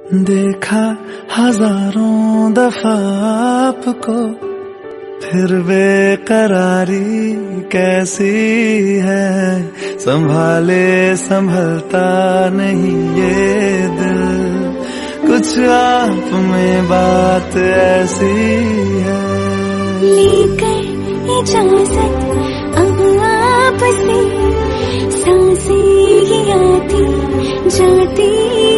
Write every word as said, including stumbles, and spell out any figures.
देखा हजारों दफा आपको, फिर बेकरारी कैसी है। संभाले संभलता नहीं ये दिल, कुछ आप में बात ऐसी है। लेकर इजाजत अब आपसे, सांसें ये आती जाती